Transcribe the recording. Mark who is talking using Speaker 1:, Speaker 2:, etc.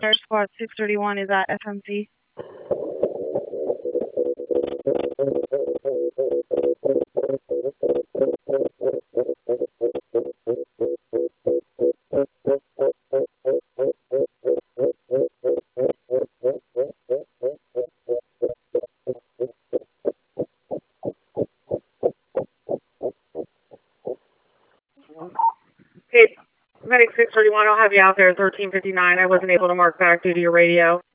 Speaker 1: Air Squad 631 is at FMC. Okay, Medic 631, I'll have you out there at 1359. I wasn't able to mark back due to your radio.